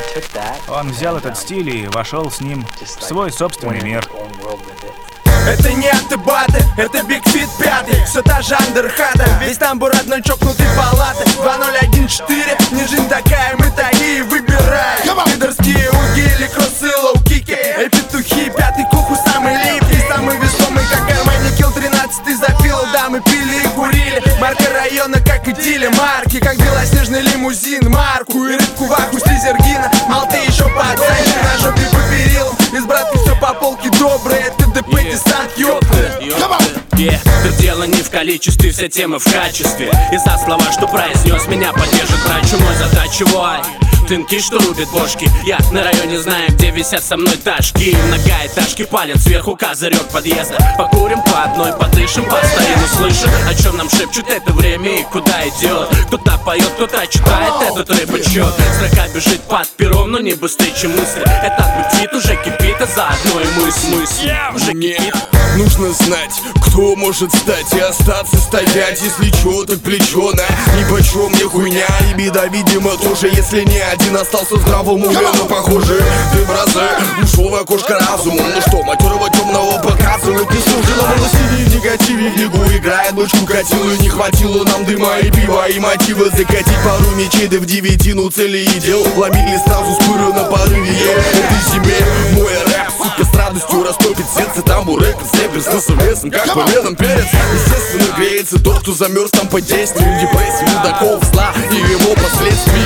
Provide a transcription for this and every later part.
Он взял этот стиль и вошел с ним в свой собственный мир. Это не антибаты, это Биг Фит 5. Все та же андерхата, весь тамбур одной чокнутой палаты. 2014, не жизнь такая, мы такие выбираем. Пидорские уги или кроссы, лоу-кики. Эй, петухи, пятый куху самый липкий, самый весомый, как Армани Килл 13 запил. Да, мы пили и курили, марка района, как и Дили. Марки, как белоснежный лимузин, марку и рыбку ваху с Лизергина. Малты еще пацанчик, на жопе по перилам. Из братки все по полке доброе, ТДП, десант, ёпты. Тут дело не в количестве, вся тема в качестве. И за слова, что произнес, меня поддержит брат чумой затачивай. Тынки, что рубит бошки. Я на районе знаю, где висят со мной тачки. Многоэтажки палят сверху козырек подъезда. Покурим по одной, подышим, постоим, услышим, о чем нам шепчут это время и куда идет. Кто-то поет, кто-то читает этот рэп-отчет. Строка бежит под пером, но не быстрее, чем мысли. Этот бытит уже кипит, а заодно и мой смысл уже кипит. Нужно знать, кто может стать и остаться стоять. Если чё, так плечо на нипочем не хуйня. И беда, видимо, тоже, если не один остался в здравом уме. Но похоже, ты в разы ушел окошко разума. Ну что, матерого темного показывает не суждено. Но сидит в негативе, в книгу играет дочку катилу. Не хватило нам дыма и пива и мотива закатить пару мечей, да в девятину цели и дел. Ломили сразу с пыры на порыве. Этой зиме мой рэп, сука, с радостью растопит сердце. Тамбур рэп, слепер с носом лесом, как по венам перец. Естественно греется тот, кто замерз там под действием депрессии, мудаков, зла и его последствий.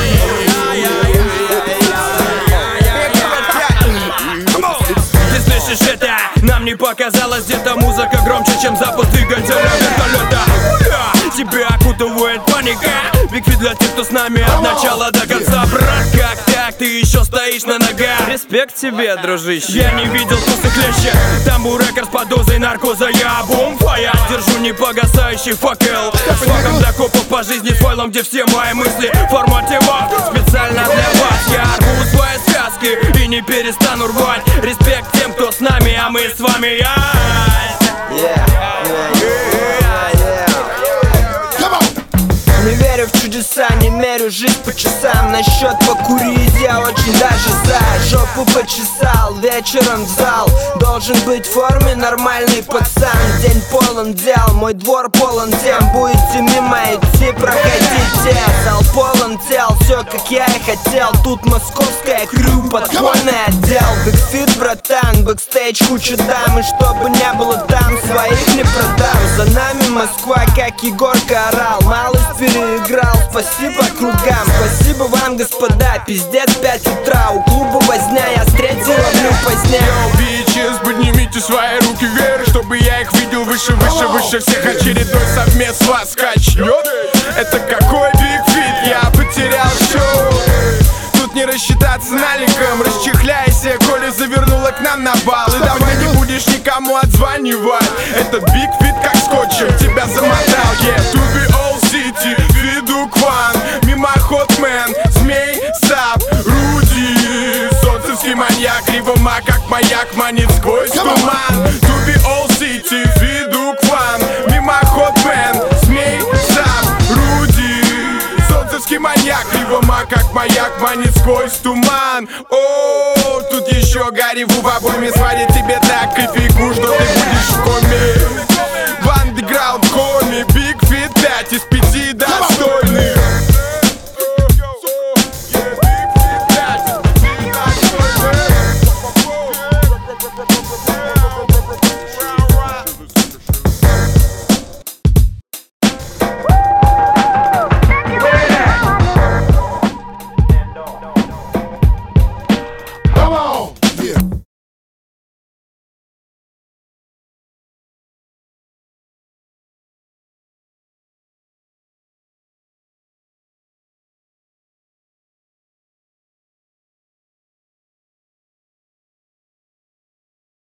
Ты слышишь это? Нам не показалось, где-то музыка громче, чем запуск двигателя вертолета. Тебя окутывает паника. Биг Фит для тех, кто с нами от начала до конца. Брат, как так? Ты еще стоишь на ногах. Респект тебе, дружище. Я не видел вкуса клеща. Тамбур рекорд под дозой наркоза. Я бомбфая, держу непогасающий факел. С флагом для копов по жизни, с файлом, где все мои мысли в формате вак. Специально для вас я рву свои сказки и не перестану рвать. Респект тем, кто с нами, а мы с вами. Не верю в чудеса, не мерю жизнь по часам. Насчет покурить я очень даже за. Жопу почесал, вечером в зал. Должен быть в форме нормальный пацан. День полон дел, мой двор полон тем. Будете мимо идти, проходите. Зал полон тел, все как я и хотел. Тут московская крю, подпольный отдел. Биг Фит, братан, бэкстейдж, куча дам. И чтобы не было там, своих не продам. За нами Москва, как Егорка орал. Малость переиграл, спасибо кругам. Спасибо вам, господа, пиздец 5 утра. У клуба возня, я встретил, ловлю позднее. Йоу, бичес, поднимите свои руки вверх, чтобы я их видел выше, выше, выше всех. Очередной совмест вас качнет. Это какой Биг Фит, я потерял шоу. Тут не рассчитаться наликом. Расчехляйся, Коля завернула к нам на бал. И давай не будешь никому отзванивать. Это Биг Фит как скотчем тебя замотал. To be all city, Фиду Кван, мимоход-мен, змей, сап, Руди. Солнцевский маньяк, кривома как маяк, манит сквозь туман. To be all city, Фиду Кван, мимоход-мен, змей, сап, Руди. Солнцевский маньяк, кривома как маяк, манит сквозь туман. О, тут еще Гарри в обойме сварит тебе так кофейку, что ты будешь в коме.